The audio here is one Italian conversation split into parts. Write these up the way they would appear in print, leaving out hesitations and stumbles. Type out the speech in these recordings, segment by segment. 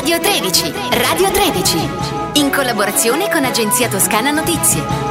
Radio 13, Radio 13, in collaborazione con Agenzia Toscana Notizie.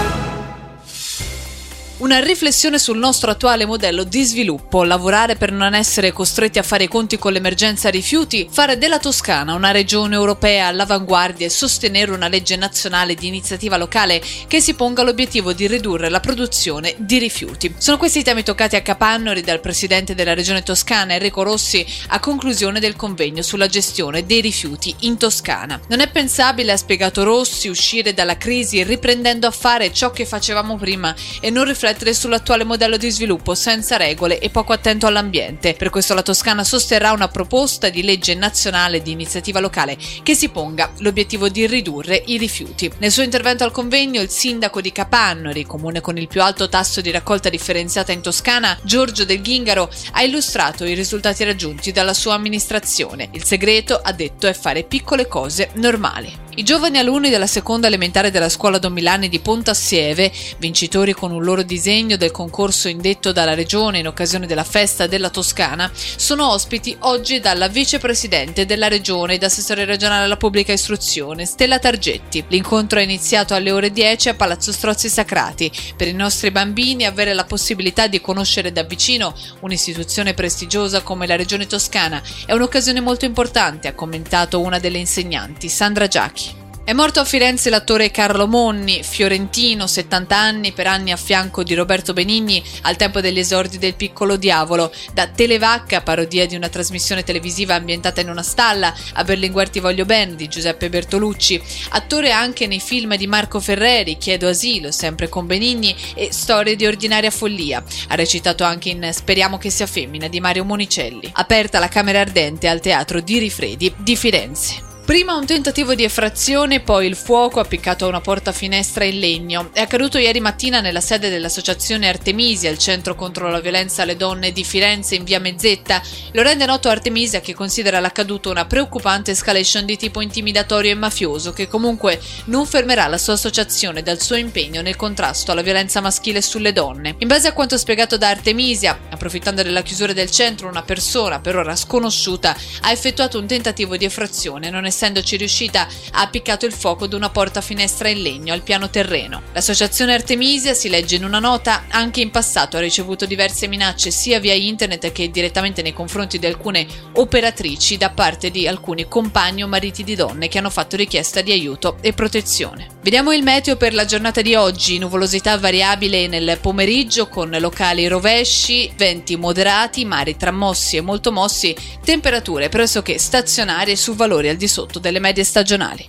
Una riflessione sul nostro attuale modello di sviluppo, lavorare per non essere costretti a fare i conti con l'emergenza rifiuti, fare della Toscana una regione europea all'avanguardia e sostenere una legge nazionale di iniziativa locale che si ponga l'obiettivo di ridurre la produzione di rifiuti. Sono questi i temi toccati a Capannori dal presidente della regione Toscana Enrico Rossi a conclusione del convegno sulla gestione dei rifiuti in Toscana. Non è pensabile, ha spiegato Rossi, uscire dalla crisi riprendendo a fare ciò che facevamo prima e non riflettere sull'attuale modello di sviluppo senza regole e poco attento all'ambiente. Per questo la Toscana sosterrà una proposta di legge nazionale di iniziativa locale che si ponga l'obiettivo di ridurre i rifiuti. Nel suo intervento al convegno il sindaco di Capannori, comune con il più alto tasso di raccolta differenziata in Toscana, Giorgio Del Ghingaro, ha illustrato i risultati raggiunti dalla sua amministrazione. Il segreto, ha detto, è fare piccole cose normali. I giovani alunni della seconda elementare della scuola Don Milani di Pontassieve, vincitori con un loro disegno del concorso indetto dalla Regione in occasione della festa della Toscana, sono ospiti oggi dalla vicepresidente della Regione ed assessore regionale alla pubblica istruzione, Stella Targetti. L'incontro è iniziato alle ore 10 a Palazzo Strozzi Sacrati. Per i nostri bambini avere la possibilità di conoscere da vicino un'istituzione prestigiosa come la Regione Toscana è un'occasione molto importante, ha commentato una delle insegnanti, Sandra Giachi. È morto a Firenze l'attore Carlo Monni, fiorentino, 70 anni, per anni a fianco di Roberto Benigni al tempo degli esordi del Piccolo Diavolo. Da Televacca, parodia di una trasmissione televisiva ambientata in una stalla, a Berlinguer Ti voglio bene di Giuseppe Bertolucci. Attore anche nei film di Marco Ferreri, Chiedo asilo, sempre con Benigni, e Storie di ordinaria follia. Ha recitato anche in Speriamo che sia femmina di Mario Monicelli. Aperta la Camera Ardente al Teatro di Rifredi di Firenze. Prima un tentativo di effrazione, poi il fuoco appiccato a una porta finestra in legno. È accaduto ieri mattina nella sede dell'associazione Artemisia, il centro contro la violenza alle donne di Firenze in via Mezzetta. Lo rende noto Artemisia, che considera l'accaduto una preoccupante escalation di tipo intimidatorio e mafioso, che comunque non fermerà la sua associazione dal suo impegno nel contrasto alla violenza maschile sulle donne. In base a quanto spiegato da Artemisia, approfittando della chiusura del centro, una persona, per ora sconosciuta, ha effettuato un tentativo di effrazione, non essendoci riuscita, ha appiccato il fuoco ad una porta finestra in legno al piano terreno. L'associazione Artemisia, si legge in una nota, anche in passato ha ricevuto diverse minacce sia via internet che direttamente nei confronti di alcune operatrici da parte di alcuni compagni o mariti di donne che hanno fatto richiesta di aiuto e protezione. Vediamo il meteo per la giornata di oggi: nuvolosità variabile nel pomeriggio con locali rovesci, venti moderati, mari tra mossi e molto mossi, temperature pressoché stazionarie su valori al di sotto delle medie stagionali.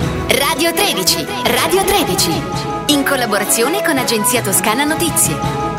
Radio 13, Radio 13, in collaborazione con Agenzia Toscana Notizie.